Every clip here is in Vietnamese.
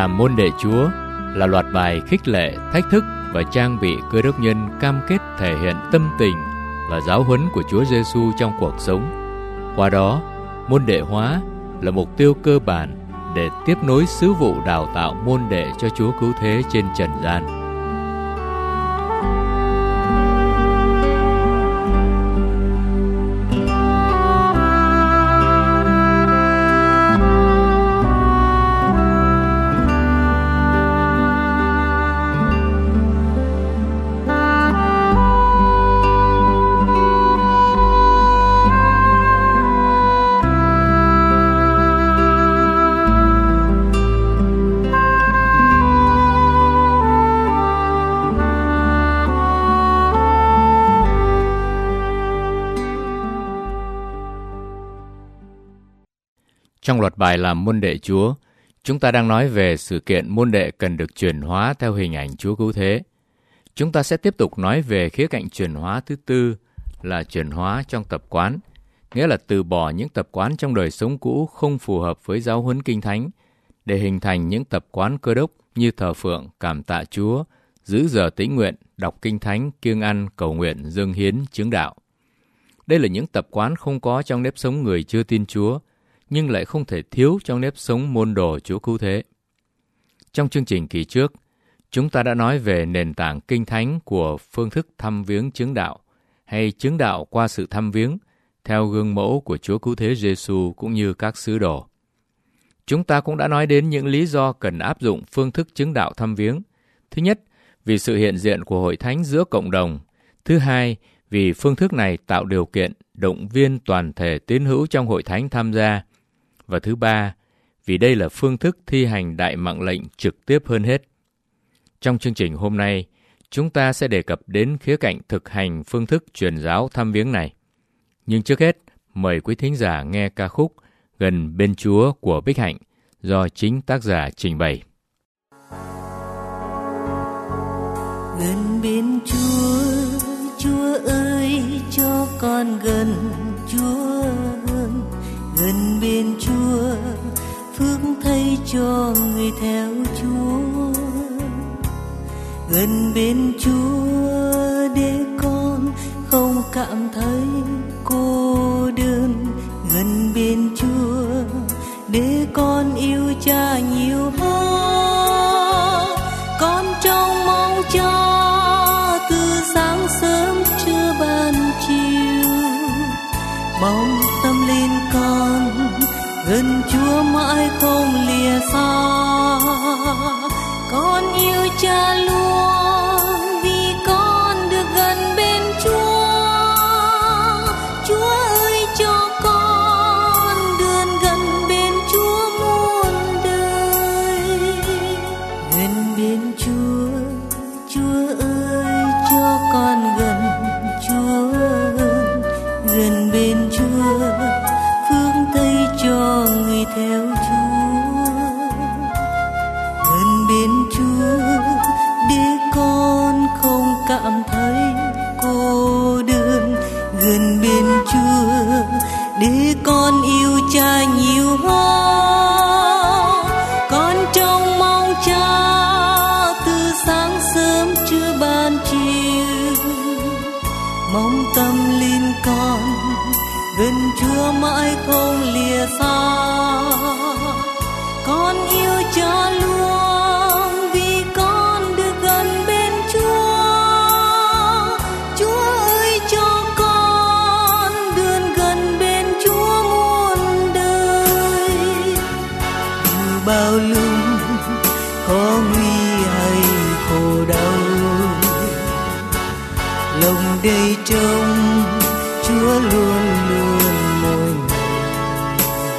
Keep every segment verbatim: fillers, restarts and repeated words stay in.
Làm môn đệ Chúa là loạt bài khích lệ, thách thức và trang bị Cơ đốc nhân cam kết thể hiện tâm tình và giáo huấn của Chúa Giêsu trong cuộc sống. Qua đó, môn đệ hóa là mục tiêu cơ bản để tiếp nối sứ vụ đào tạo môn đệ cho Chúa Cứu Thế trên trần gian. Trong loạt bài làm môn đệ Chúa, chúng ta đang nói về sự kiện môn đệ cần được chuyển hóa theo hình ảnh Chúa Cứu Thế. Chúng ta sẽ tiếp tục nói về khía cạnh chuyển hóa thứ tư là chuyển hóa trong tập quán, nghĩa là từ bỏ những tập quán trong đời sống cũ không phù hợp với giáo huấn Kinh Thánh để hình thành những tập quán Cơ đốc như thờ phượng, cảm tạ Chúa, giữ giờ tĩnh nguyện, đọc Kinh Thánh, kiêng ăn, cầu nguyện, dâng hiến, chứng đạo. Đây là những tập quán không có trong nếp sống người chưa tin Chúa, nhưng lại không thể thiếu trong nếp sống môn đồ Chúa Cứu Thế. Trong chương trình kỳ trước, chúng ta đã nói về nền tảng Kinh Thánh của phương thức thăm viếng chứng đạo, hay chứng đạo qua sự thăm viếng, theo gương mẫu của Chúa Cứu Thế Giêsu cũng như các sứ đồ. Chúng ta cũng đã nói đến những lý do cần áp dụng phương thức chứng đạo thăm viếng. Thứ nhất, vì sự hiện diện của Hội Thánh giữa cộng đồng. Thứ hai, vì phương thức này tạo điều kiện, động viên toàn thể tín hữu trong Hội Thánh tham gia. Và thứ ba, vì đây là phương thức thi hành đại mạng lệnh trực tiếp hơn hết. Trong chương trình hôm nay, chúng ta sẽ đề cập đến khía cạnh thực hành phương thức truyền giáo thăm viếng này. Nhưng trước hết, mời quý thính giả nghe ca khúc Gần bên Chúa của Bích Hạnh do chính tác giả trình bày. Gần bên Chúa, Chúa ơi cho con gần Chúa hơn. Gần bên Chúa, phước thay cho người theo Chúa. Gần bên Chúa để con không cảm thấy cô đơn. Gần bên Chúa để con yêu Cha nhiều hơn. Con trông mong Cha từ sáng sớm trưa ban chiều. Bóng tâm linh con gần Chúa mãi không lìa xa. Con yêu Cha luôn vì con được gần bên Chúa. Chúa ơi cho con được gần bên Chúa muôn đời. Gần bên Chúa, Chúa ơi cho con gần Chúa hơn. Gần bên Chúa, phước thay cho người theo Chúa. Gần bên Chúa để con không cảm thấy cô đơn. Gần bên Chúa để con yêu Cha nhiều hơn. Con trông mong Cha từ sáng sớm trưa ban chiều. Mong tâm linh con gần Chúa mãi không lìa xa. Con yêu Cha luôn vì con được gần bên Chúa. Chúa ơi cho con được gần bên Chúa muôn đời. Từ bao lúc có nguy hay khổ đau, lòng đầy trông Chúa luôn luôn mỗi ngày.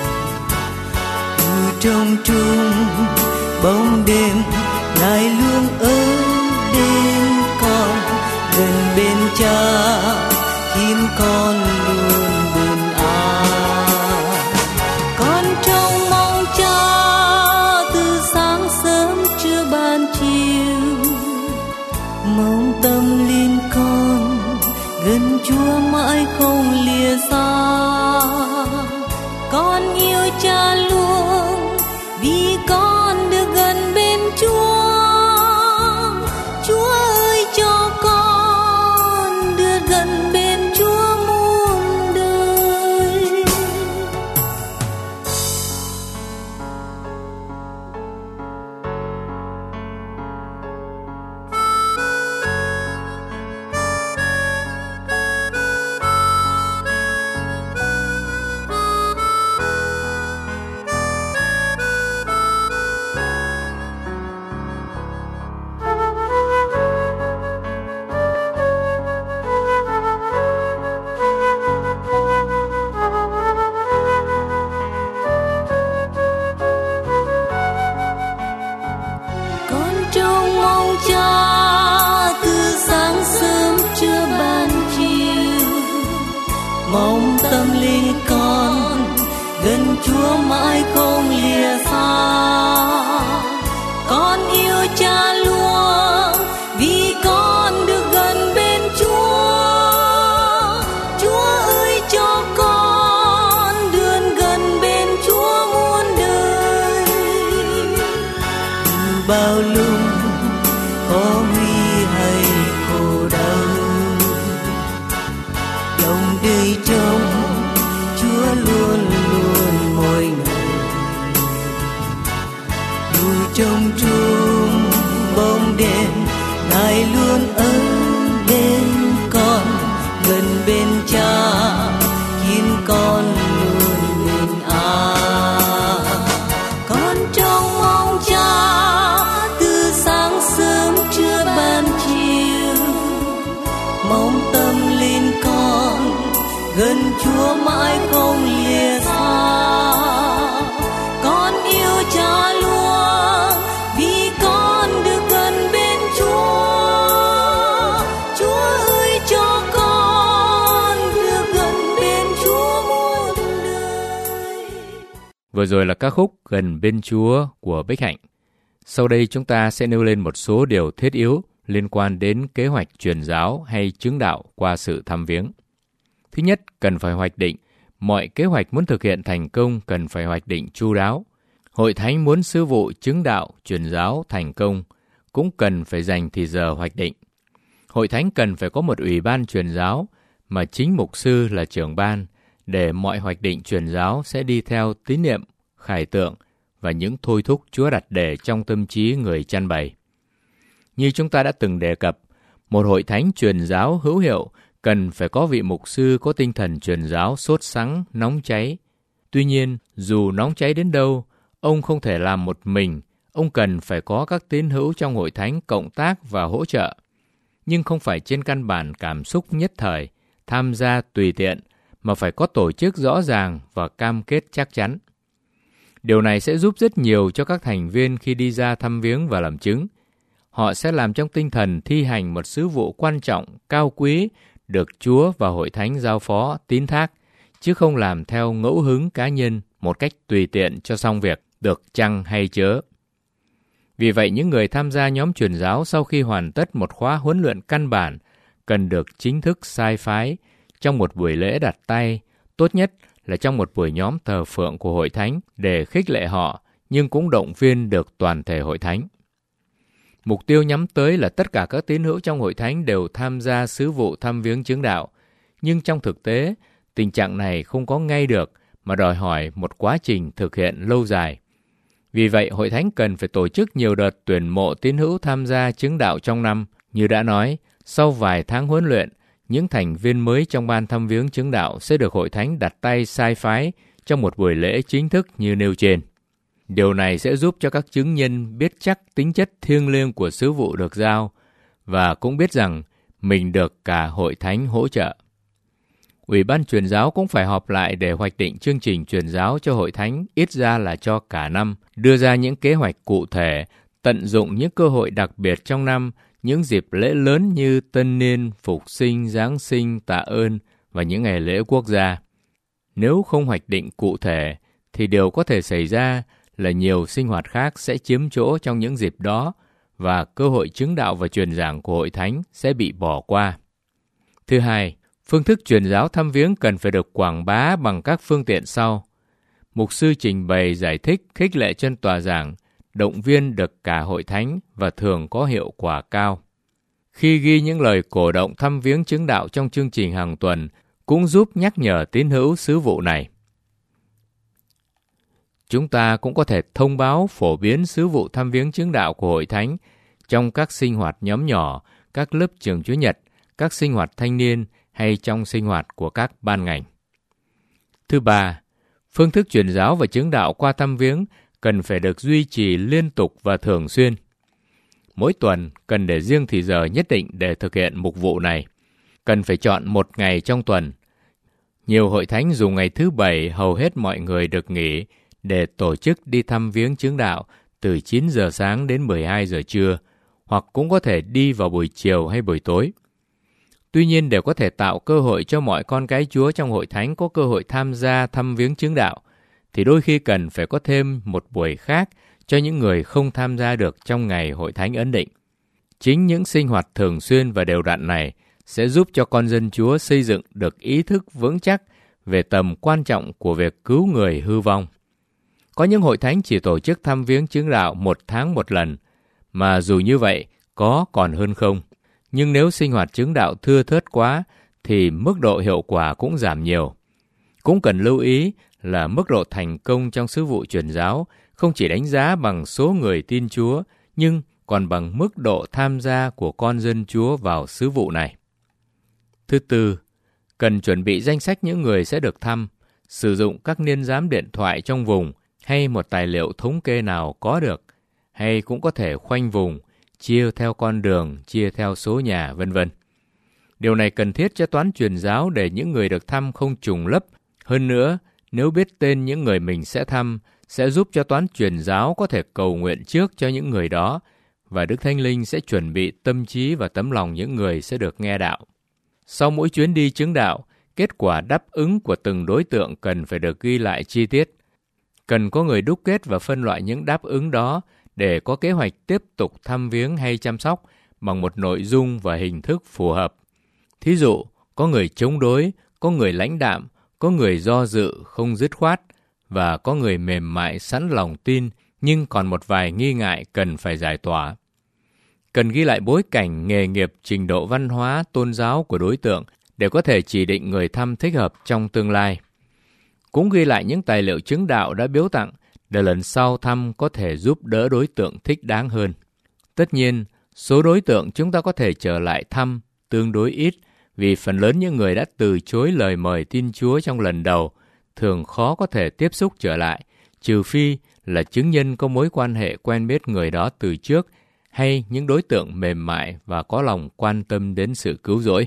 Từ trong trung bóng đêm Ngài luôn ở bên con. Gần bên Cha khiến con luôn bình an. Con trông mong Cha từ sáng sớm trưa ban chiều. Mong tâm linh con gần Chúa mãi không lìa xa. Con yêu Cha luôn vì con được gần bên mong tâm linh con gần Chúa mãi không lìa xa. Con yêu Cha luôn vì con được gần bên Chúa. Chúa ơi cho con đường gần bên Chúa muôn đời. Từ bao lúc có nguy hay khổ đau, lòng đời trông Chúa luôn luôn mỗi ngày. Dù trong chung bóng đêm, Ngài luôn ở bên con, gần bên Cha khiến con luôn bình an. Con trông mong Cha từ sáng sớm trưa ban chiều, mong tâm linh con gần Chúa mãi không lìa xa. Con yêu Cha luôn vì con được gần bên Chúa. Chúa ơi cho con được gần bên Chúa muôn đời. Vừa rồi là ca khúc Gần bên Chúa của Bích Hạnh. Sau đây chúng ta sẽ nêu lên một số điều thiết yếu liên quan đến kế hoạch truyền giáo hay chứng đạo qua sự thăm viếng. Thứ nhất, cần phải hoạch định. Mọi kế hoạch muốn thực hiện thành công cần phải hoạch định chu đáo. Hội thánh muốn sứ vụ chứng đạo, truyền giáo thành công cũng cần phải dành thì giờ hoạch định. Hội thánh cần phải có một ủy ban truyền giáo mà chính mục sư là trưởng ban, để mọi hoạch định truyền giáo sẽ đi theo tín niệm, khải tượng và những thôi thúc Chúa đặt để trong tâm trí người chăn bày. Như chúng ta đã từng đề cập, một hội thánh truyền giáo hữu hiệu cần phải có vị mục sư có tinh thần truyền giáo sốt sắng, nóng cháy. Tuy nhiên, dù nóng cháy đến đâu, ông không thể làm một mình, ông cần phải có các tín hữu trong hội thánh cộng tác và hỗ trợ. Nhưng không phải trên căn bản cảm xúc nhất thời, tham gia tùy tiện, mà phải có tổ chức rõ ràng và cam kết chắc chắn. Điều này sẽ giúp rất nhiều cho các thành viên khi đi ra thăm viếng và làm chứng. Họ sẽ làm trong tinh thần thi hành một sứ vụ quan trọng, cao quý, được Chúa và hội thánh giao phó, tín thác, chứ không làm theo ngẫu hứng cá nhân một cách tùy tiện cho xong việc, được chăng hay chớ. Vì vậy, những người tham gia nhóm truyền giáo sau khi hoàn tất một khóa huấn luyện căn bản cần được chính thức sai phái trong một buổi lễ đặt tay, tốt nhất là trong một buổi nhóm thờ phượng của hội thánh để khích lệ họ, nhưng cũng động viên được toàn thể hội thánh. Mục tiêu nhắm tới là tất cả các tín hữu trong hội thánh đều tham gia sứ vụ thăm viếng chứng đạo, nhưng trong thực tế, tình trạng này không có ngay được mà đòi hỏi một quá trình thực hiện lâu dài. Vì vậy, hội thánh cần phải tổ chức nhiều đợt tuyển mộ tín hữu tham gia chứng đạo trong năm. Như đã nói, sau vài tháng huấn luyện, những thành viên mới trong ban thăm viếng chứng đạo sẽ được hội thánh đặt tay sai phái trong một buổi lễ chính thức như nêu trên. Điều này sẽ giúp cho các chứng nhân biết chắc tính chất thiêng liêng của sứ vụ được giao và cũng biết rằng mình được cả hội thánh hỗ trợ. Ủy ban truyền giáo cũng phải họp lại để hoạch định chương trình truyền giáo cho hội thánh, ít ra là cho cả năm, đưa ra những kế hoạch cụ thể, tận dụng những cơ hội đặc biệt trong năm, những dịp lễ lớn như Tân Niên, Phục Sinh, Giáng sinh, Tạ ơn và những ngày lễ quốc gia. Nếu không hoạch định cụ thể, thì điều có thể xảy ra là nhiều sinh hoạt khác sẽ chiếm chỗ trong những dịp đó và cơ hội chứng đạo và truyền giảng của hội thánh sẽ bị bỏ qua. Thứ hai, phương thức truyền giáo thăm viếng cần phải được quảng bá bằng các phương tiện sau. Mục sư trình bày giải thích, khích lệ trên tòa giảng, động viên được cả hội thánh và thường có hiệu quả cao. Khi ghi những lời cổ động thăm viếng chứng đạo trong chương trình hàng tuần, cũng giúp nhắc nhở tín hữu sứ vụ này. Chúng ta cũng có thể thông báo phổ biến sứ vụ thăm viếng chứng đạo của hội thánh trong các sinh hoạt nhóm nhỏ, các lớp trường Chúa Nhật, các sinh hoạt thanh niên hay trong sinh hoạt của các ban ngành. Thứ ba, phương thức truyền giáo và chứng đạo qua thăm viếng cần phải được duy trì liên tục và thường xuyên. Mỗi tuần cần để riêng thì giờ nhất định để thực hiện mục vụ này. Cần phải chọn một ngày trong tuần. Nhiều hội thánh dùng ngày thứ Bảy hầu hết mọi người được nghỉ để tổ chức đi thăm viếng chứng đạo từ chín giờ sáng đến mười hai giờ trưa, hoặc cũng có thể đi vào buổi chiều hay buổi tối. Tuy nhiên, để có thể tạo cơ hội cho mọi con cái Chúa trong hội thánh có cơ hội tham gia thăm viếng chứng đạo, thì đôi khi cần phải có thêm một buổi khác cho những người không tham gia được trong ngày hội thánh ấn định. Chính những sinh hoạt thường xuyên và đều đặn này sẽ giúp cho con dân Chúa xây dựng được ý thức vững chắc về tầm quan trọng của việc cứu người hư vong. Có những hội thánh chỉ tổ chức thăm viếng chứng đạo một tháng một lần, mà dù như vậy có còn hơn không. Nhưng nếu sinh hoạt chứng đạo thưa thớt quá thì mức độ hiệu quả cũng giảm nhiều. Cũng cần lưu ý là mức độ thành công trong sứ vụ truyền giáo không chỉ đánh giá bằng số người tin Chúa, nhưng còn bằng mức độ tham gia của con dân Chúa vào sứ vụ này. Thứ tư, cần chuẩn bị danh sách những người sẽ được thăm, sử dụng các niên giám điện thoại trong vùng hay một tài liệu thống kê nào có được, hay cũng có thể khoanh vùng, chia theo con đường, chia theo số nhà, vân vân. Điều này cần thiết cho toán truyền giáo để những người được thăm không trùng lấp. Hơn nữa, nếu biết tên những người mình sẽ thăm, sẽ giúp cho toán truyền giáo có thể cầu nguyện trước cho những người đó, và Đức Thánh Linh sẽ chuẩn bị tâm trí và tấm lòng những người sẽ được nghe đạo. Sau mỗi chuyến đi chứng đạo, kết quả đáp ứng của từng đối tượng cần phải được ghi lại chi tiết. Cần có người đúc kết và phân loại những đáp ứng đó để có kế hoạch tiếp tục thăm viếng hay chăm sóc bằng một nội dung và hình thức phù hợp. Thí dụ, có người chống đối, có người lãnh đạm, có người do dự không dứt khoát, và có người mềm mại sẵn lòng tin nhưng còn một vài nghi ngại cần phải giải tỏa. Cần ghi lại bối cảnh, nghề nghiệp, trình độ văn hóa, tôn giáo của đối tượng để có thể chỉ định người thăm thích hợp trong tương lai. Cũng ghi lại những tài liệu chứng đạo đã biếu tặng để lần sau thăm có thể giúp đỡ đối tượng thích đáng hơn. Tất nhiên, số đối tượng chúng ta có thể trở lại thăm tương đối ít vì phần lớn những người đã từ chối lời mời tin Chúa trong lần đầu thường khó có thể tiếp xúc trở lại, trừ phi là chứng nhân có mối quan hệ quen biết người đó từ trước hay những đối tượng mềm mại và có lòng quan tâm đến sự cứu rỗi.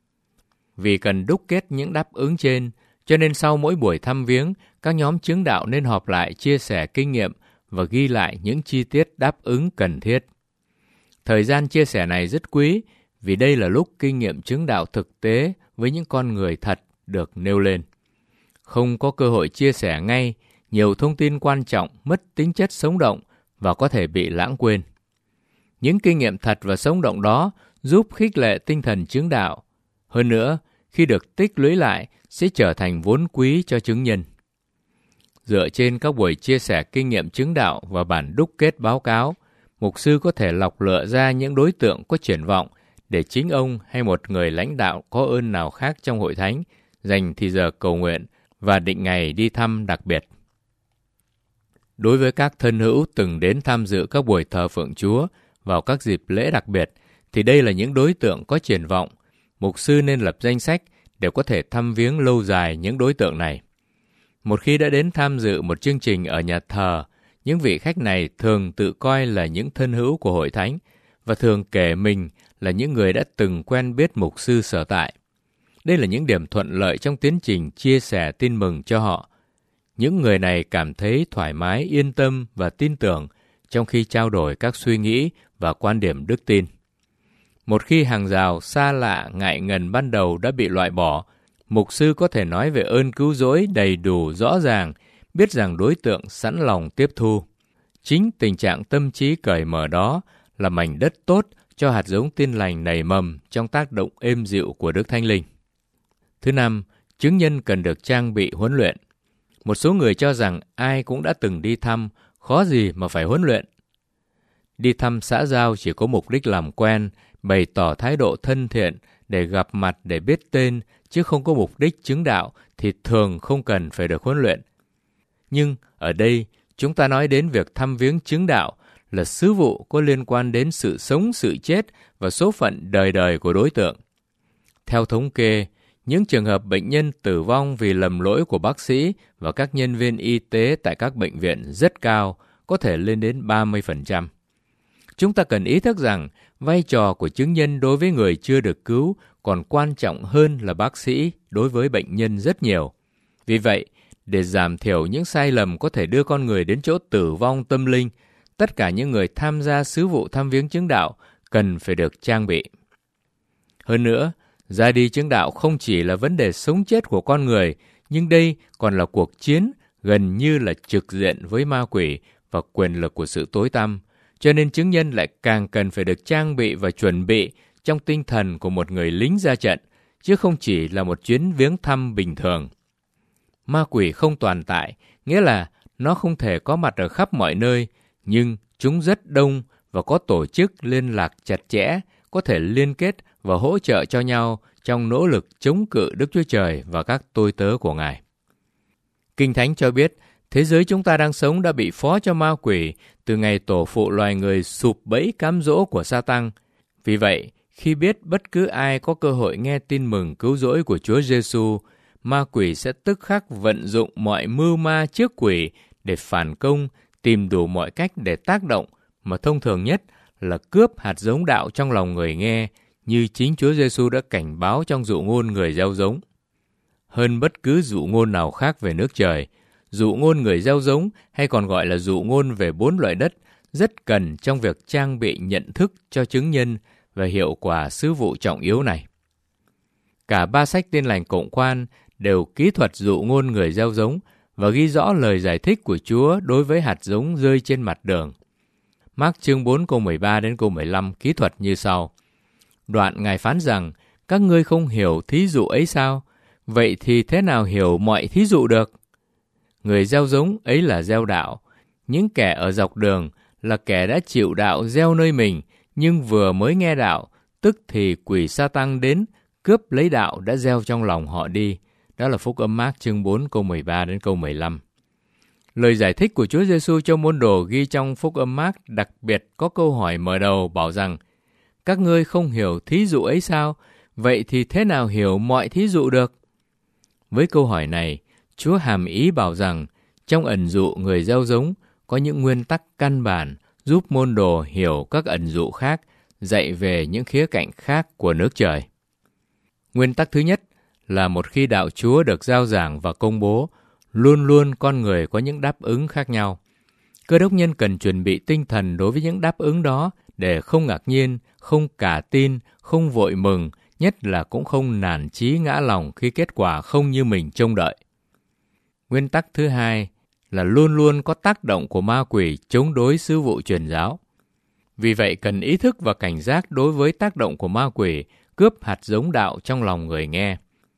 Vì cần đúc kết những đáp ứng trên, cho nên sau mỗi buổi thăm viếng, các nhóm chứng đạo nên họp lại chia sẻ kinh nghiệm và ghi lại những chi tiết đáp ứng cần thiết. Thời gian chia sẻ này rất quý vì đây là lúc kinh nghiệm chứng đạo thực tế với những con người thật được nêu lên. Không có cơ hội chia sẻ ngay, nhiều thông tin quan trọng mất tính chất sống động và có thể bị lãng quên. Những kinh nghiệm thật và sống động đó giúp khích lệ tinh thần chứng đạo. Hơn nữa, khi được tích lũy lại, sẽ trở thành vốn quý cho chứng nhân. Dựa trên các buổi chia sẻ kinh nghiệm chứng đạo và bản đúc kết báo cáo, mục sư có thể lọc lựa ra những đối tượng có triển vọng để chính ông hay một người lãnh đạo có ơn nào khác trong hội thánh dành thì giờ cầu nguyện và định ngày đi thăm đặc biệt. Đối với các thân hữu từng đến tham dự các buổi thờ phượng Chúa vào các dịp lễ đặc biệt, thì đây là những đối tượng có triển vọng. Mục sư nên lập danh sách để có thể thăm viếng lâu dài những đối tượng này. Một khi đã đến tham dự một chương trình ở nhà thờ, những vị khách này thường tự coi là những thân hữu của hội thánh và thường kể mình là những người đã từng quen biết mục sư sở tại. Đây là những điểm thuận lợi trong tiến trình chia sẻ tin mừng cho họ. Những người này cảm thấy thoải mái, yên tâm và tin tưởng trong khi trao đổi các suy nghĩ và quan điểm đức tin. Một khi hàng rào xa lạ, ngại ngần ban đầu đã bị loại bỏ, mục sư có thể nói về ơn cứu rỗi đầy đủ, rõ ràng, biết rằng đối tượng sẵn lòng tiếp thu. Chính tình trạng tâm trí cởi mở đó là mảnh đất tốt cho hạt giống tin lành nảy mầm trong tác động êm dịu của Đức Thánh Linh. Thứ năm, chứng nhân cần được trang bị huấn luyện. Một số người cho rằng ai cũng đã từng đi thăm, khó gì mà phải huấn luyện. Đi thăm xã giao chỉ có mục đích làm quen, bày tỏ thái độ thân thiện để gặp mặt để biết tên, chứ không có mục đích chứng đạo thì thường không cần phải được huấn luyện. Nhưng ở đây, chúng ta nói đến việc thăm viếng chứng đạo là sứ vụ có liên quan đến sự sống, sự chết và số phận đời đời của đối tượng. Theo thống kê, những trường hợp bệnh nhân tử vong vì lầm lỗi của bác sĩ và các nhân viên y tế tại các bệnh viện rất cao, có thể lên đến ba mươi phần trăm. Chúng ta cần ý thức rằng vai trò của chứng nhân đối với người chưa được cứu còn quan trọng hơn là bác sĩ đối với bệnh nhân rất nhiều. Vì vậy, để giảm thiểu những sai lầm có thể đưa con người đến chỗ tử vong tâm linh, tất cả những người tham gia sứ vụ thăm viếng chứng đạo cần phải được trang bị. Hơn nữa, Ra đi chứng đạo không chỉ là vấn đề sống chết của con người, nhưng đây còn là cuộc chiến gần như là trực diện với ma quỷ và quyền lực của sự tối tăm. Cho nên chứng nhân lại càng cần phải được trang bị và chuẩn bị trong tinh thần của một người lính ra trận, chứ không chỉ là một chuyến viếng thăm bình thường. Ma quỷ không toàn tại, nghĩa là nó không thể có mặt ở khắp mọi nơi, nhưng chúng rất đông và có tổ chức liên lạc chặt chẽ, có thể liên kết và hỗ trợ cho nhau trong nỗ lực chống cự Đức Chúa Trời và các tôi tớ của Ngài. Kinh Thánh cho biết, thế giới chúng ta đang sống đã bị phó cho ma quỷ từ ngày tổ phụ loài người sụp bẫy cám dỗ của Sa-tăng. Vì vậy, khi biết bất cứ ai có cơ hội nghe tin mừng cứu rỗi của Chúa Giêsu, ma quỷ sẽ tức khắc vận dụng mọi mưu ma trước quỷ để phản công, tìm đủ mọi cách để tác động, mà thông thường nhất là cướp hạt giống đạo trong lòng người nghe, như chính Chúa Giêsu đã cảnh báo trong dụ ngôn người gieo giống. Hơn bất cứ dụ ngôn nào khác về nước trời, dụ ngôn người gieo giống hay còn gọi là dụ ngôn về bốn loại đất rất cần trong việc trang bị nhận thức cho chứng nhân về hiệu quả sứ vụ trọng yếu này. Cả ba sách Tin lành cộng quan đều kỹ thuật dụ ngôn người gieo giống và ghi rõ lời giải thích của Chúa đối với hạt giống rơi trên mặt đường. Mác chương bốn câu mười ba đến câu mười lăm kỹ thuật như sau. Đoạn Ngài phán rằng, các ngươi không hiểu thí dụ ấy sao? Vậy thì thế nào hiểu mọi thí dụ được? Người gieo giống ấy là gieo đạo. Những kẻ ở dọc đường là kẻ đã chịu đạo gieo nơi mình, nhưng vừa mới nghe đạo, tức thì quỷ Sa-tăng đến, cướp lấy đạo đã gieo trong lòng họ đi. Đó là Phúc âm Mác chương bốn câu mười ba đến câu mười lăm. Lời giải thích của Chúa Giêsu cho môn đồ ghi trong Phúc âm Mác đặc biệt có câu hỏi mở đầu bảo rằng, các ngươi không hiểu thí dụ ấy sao? Vậy thì thế nào hiểu mọi thí dụ được? Với câu hỏi này, Chúa hàm ý bảo rằng trong ẩn dụ người gieo giống có những nguyên tắc căn bản giúp môn đồ hiểu các ẩn dụ khác, dạy về những khía cạnh khác của nước trời. Nguyên tắc thứ nhất là một khi đạo Chúa được rao giảng và công bố, luôn luôn con người có những đáp ứng khác nhau. Cơ đốc nhân cần chuẩn bị tinh thần đối với những đáp ứng đó để không ngạc nhiên, không cả tin, không vội mừng, nhất là cũng không nản chí ngã lòng khi kết quả không như mình trông đợi. Nguyên tắc thứ hai là luôn luôn có tác động của ma quỷ chống đối sứ vụ truyền giáo. Vì vậy cần ý thức và cảnh giác đối với tác động của ma quỷ cướp hạt giống đạo trong lòng người nghe.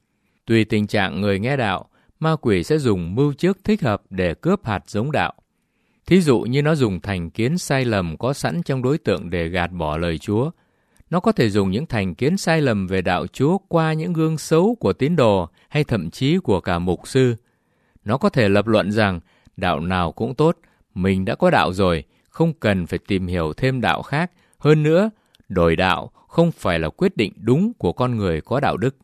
Tùy tình trạng người nghe đạo, ma quỷ sẽ dùng mưu trước thích hợp để cướp hạt giống đạo. Thí dụ như nó dùng thành kiến sai lầm có sẵn trong đối tượng để gạt bỏ lời Chúa. Nó có thể dùng những thành kiến sai lầm về đạo Chúa qua những gương xấu của tín đồ hay thậm chí của cả mục sư. Nó có thể lập luận rằng đạo nào cũng tốt, mình đã có đạo rồi, không cần phải tìm hiểu thêm đạo khác. Hơn nữa, đổi đạo không phải là quyết định đúng của con người có đạo đức.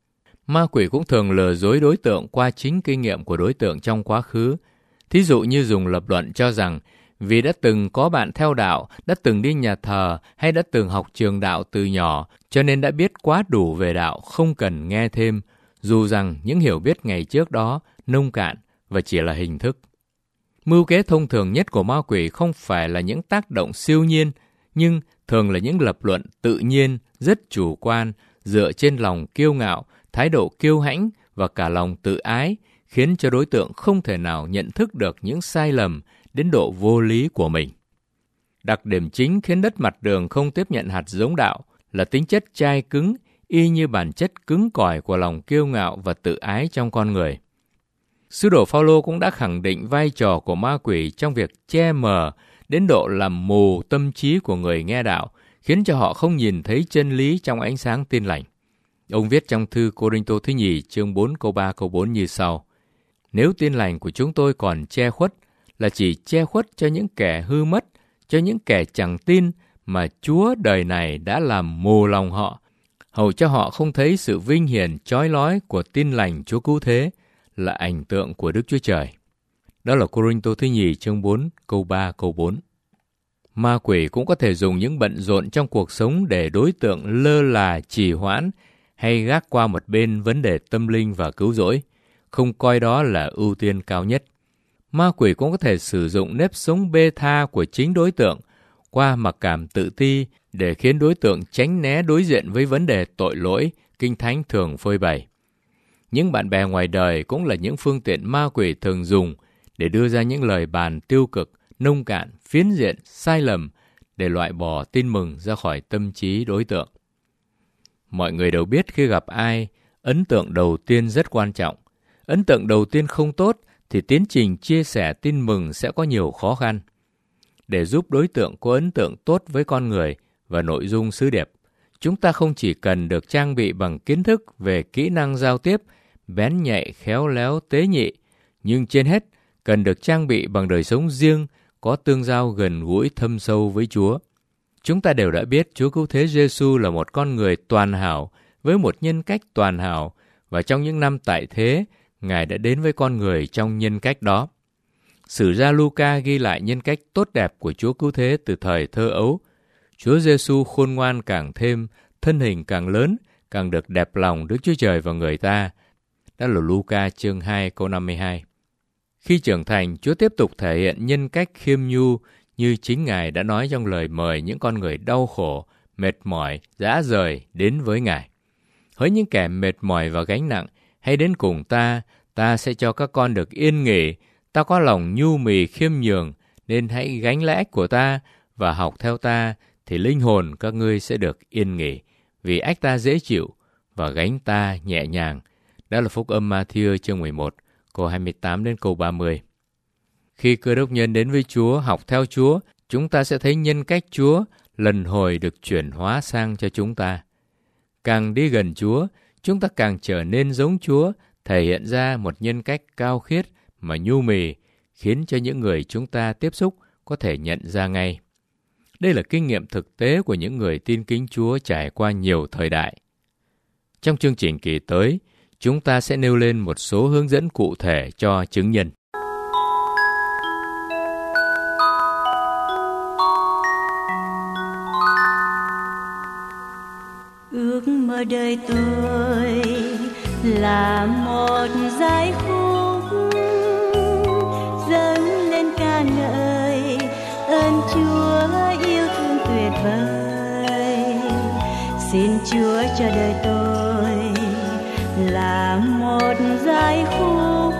Ma quỷ cũng thường lừa dối đối tượng qua chính kinh nghiệm của đối tượng trong quá khứ. Thí dụ như dùng lập luận cho rằng vì đã từng có bạn theo đạo, đã từng đi nhà thờ hay đã từng học trường đạo từ nhỏ, cho nên đã biết quá đủ về đạo, không cần nghe thêm, dù rằng những hiểu biết ngày trước đó nông cạn và chỉ là hình thức. Mưu kế thông thường nhất của ma quỷ không phải là những tác động siêu nhiên, nhưng thường là những lập luận tự nhiên, rất chủ quan, dựa trên lòng kiêu ngạo, thái độ kiêu hãnh và cả lòng tự ái, khiến cho đối tượng không thể nào nhận thức được những sai lầm đến độ vô lý của mình. Đặc điểm chính khiến đất mặt đường không tiếp nhận hạt giống đạo là tính chất chai cứng, y như bản chất cứng cỏi của lòng kiêu ngạo và tự ái trong con người. Sứ đồ Phao-lô cũng đã khẳng định vai trò của ma quỷ trong việc che mờ đến độ làm mù tâm trí của người nghe đạo, khiến cho họ không nhìn thấy chân lý trong ánh sáng tin lành. Ông viết trong thư Cô-rinh-tô thứ nhì chương bốn câu ba câu bốn như sau: Nếu tin lành của chúng tôi còn che khuất, là chỉ che khuất cho những kẻ hư mất, cho những kẻ chẳng tin, mà Chúa đời này đã làm mù lòng họ, hầu cho họ không thấy sự vinh hiển chói lói của tin lành Chúa cứu thế, là ảnh tượng của Đức Chúa Trời. Đó là Cô-rinh-tô thứ nhì chương bốn câu ba câu bốn. Ma quỷ cũng có thể dùng những bận rộn trong cuộc sống để đối tượng lơ là trì hoãn hay gác qua một bên vấn đề tâm linh và cứu rỗi, không coi đó là ưu tiên cao nhất. Ma quỷ cũng có thể sử dụng nếp sống bê tha của chính đối tượng qua mặc cảm tự ti để khiến đối tượng tránh né đối diện với vấn đề tội lỗi, Kinh Thánh thường phơi bày. Những bạn bè ngoài đời cũng là những phương tiện ma quỷ thường dùng để đưa ra những lời bàn tiêu cực, nông cạn, phiến diện, sai lầm để loại bỏ tin mừng ra khỏi tâm trí đối tượng. Mọi người đều biết khi gặp ai, ấn tượng đầu tiên rất quan trọng. Ấn tượng đầu tiên không tốt thì tiến trình chia sẻ tin mừng sẽ có nhiều khó khăn. Để giúp đối tượng có ấn tượng tốt với con người và nội dung sứ điệp, chúng ta không chỉ cần được trang bị bằng kiến thức về kỹ năng giao tiếp, bén nhạy, khéo léo, tế nhị, nhưng trên hết cần được trang bị bằng đời sống riêng, có tương giao gần gũi thâm sâu với Chúa. Chúng ta đều đã biết Chúa Cứu Thế Giêsu là một con người toàn hảo với một nhân cách toàn hảo, và trong những năm tại thế, Ngài đã đến với con người trong nhân cách đó. Sử gia Luca ghi lại nhân cách tốt đẹp của Chúa Cứu Thế từ thời thơ ấu. Chúa Giêsu khôn ngoan càng thêm, thân hình càng lớn, càng được đẹp lòng Đức Chúa Trời và người ta. Đó là Luca chương hai câu năm mươi hai. Khi trưởng thành, Chúa tiếp tục thể hiện nhân cách khiêm nhu như chính Ngài đã nói trong lời mời những con người đau khổ, mệt mỏi, rã rời đến với Ngài. Hỡi những kẻ mệt mỏi và gánh nặng, hãy đến cùng ta, ta sẽ cho các con được yên nghỉ. Ta có lòng nhu mì khiêm nhường, nên hãy gánh lấy ách của ta và học theo ta, thì linh hồn các ngươi sẽ được yên nghỉ. Vì ách ta dễ chịu và gánh ta nhẹ nhàng. Đó là Phúc âm Ma-thi-ơ chương mười một, câu hai mươi tám đến câu ba mươi. Khi Cơ Đốc nhân đến với Chúa, học theo Chúa, chúng ta sẽ thấy nhân cách Chúa lần hồi được chuyển hóa sang cho chúng ta. Càng đi gần Chúa, chúng ta càng trở nên giống Chúa, thể hiện ra một nhân cách cao khiết mà nhu mì, khiến cho những người chúng ta tiếp xúc có thể nhận ra ngay. Đây là kinh nghiệm thực tế của những người tin kính Chúa trải qua nhiều thời đại. Trong chương trình kỳ tới, chúng ta sẽ nêu lên một số hướng dẫn cụ thể cho chứng nhân. Ước mơ đời tôi là một giai khúc dâng lên ca ngợi ơn Chúa yêu thương tuyệt vời. Xin Chúa cho đời tôi là một giai khúc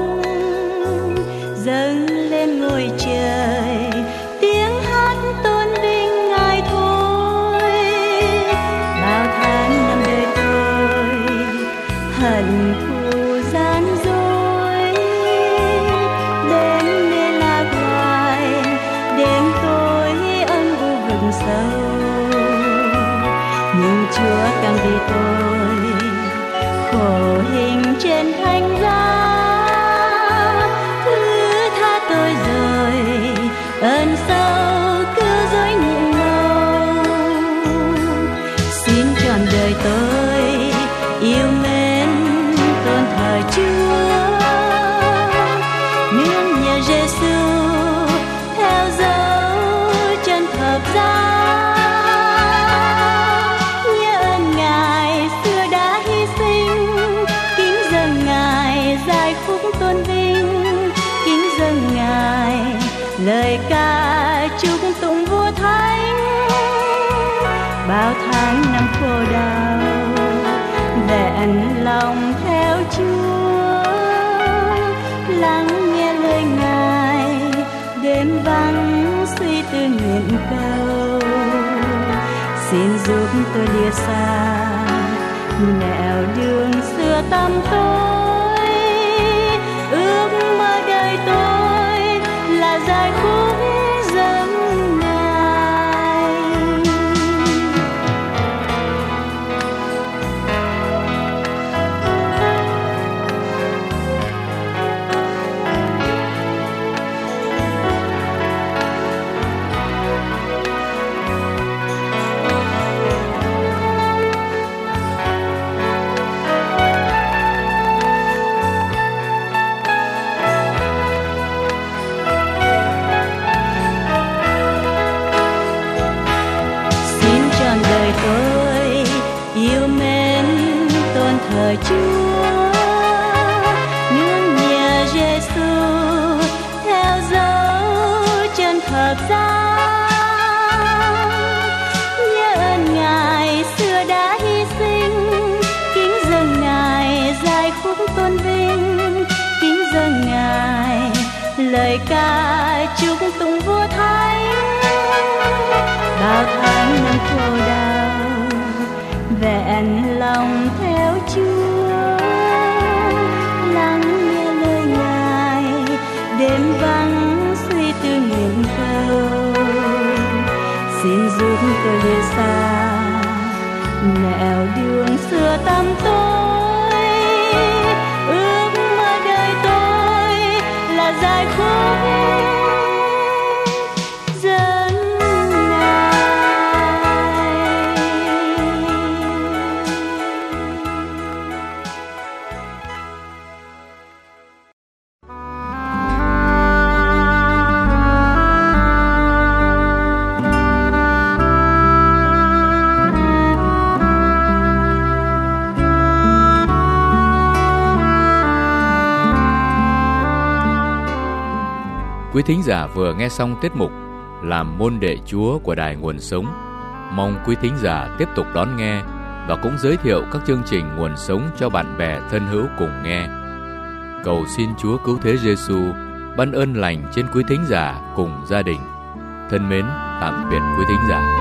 dâng lên ngôi trời, tiếng hát tôn vinh Ngài thôi. Bao tháng năm đời tôi hận thù gian dối, đến nơi lạc loài đêm tối âm u vực sâu, nhưng Chúa càng vì tôi khổ hình trên thánh giá, thứ tha tôi rồi ơn sâu cứ dối nhiệm màu. Xin trọn đời tôi yêu mến tôn thờ Chúa, nương nhờ Giêsu theo dấu chân thập giá. Nhớ ơn Ngài xưa đã hy sinh, kính dâng Ngài giai khúc tôn vinh, kính dâng Ngài lời ca chúc tụng vua thánh. Bao tháng năm khổ đau vẹn lòng theo Chúa, lắng nghe lời Ngài đêm vắng suy tư nguyện cầu. Xin giúp tôi lìa xa nẻo đường xưa tăm tối, ước mơ đời tôi là giai khúc dâng Ngài. tôi lìa xa, nẻo đường xưa tăm tối. Ước mơ đời tôi là dài khúc dẫn ngài. Quý thính giả vừa nghe xong tiết mục Làm môn đệ Chúa của Đài Nguồn Sống. Mong quý thính giả tiếp tục đón nghe và cũng giới thiệu các chương trình Nguồn Sống cho bạn bè thân hữu cùng nghe. Cầu xin Chúa Cứu Thế Giêsu ban ơn lành trên quý thính giả cùng gia đình. Thân mến, tạm biệt quý thính giả.